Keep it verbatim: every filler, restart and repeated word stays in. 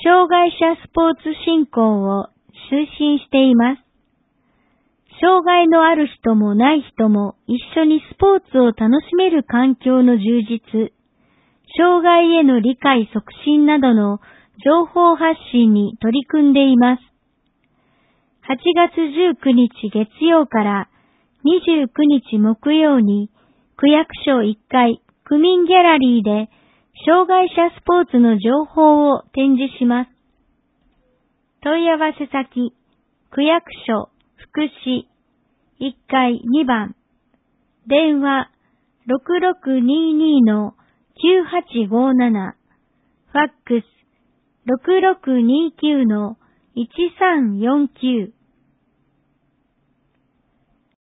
障害者スポーツ振興を推進しています。障害のある人もない人も一緒にスポーツを楽しめる環境の充実、障害への理解促進などの情報発信に取り組んでいます。はちがつじゅうくにち月曜からにじゅうくにち木曜に区役所いっかい区民ギャラリーで障害者スポーツの情報を展示します。問い合わせ先、区役所福祉いっかいにばん、電話 ろくろくにーにーのきゅうはちごーなな、ファックス ろくろくにーきゅうのいちさんよんきゅう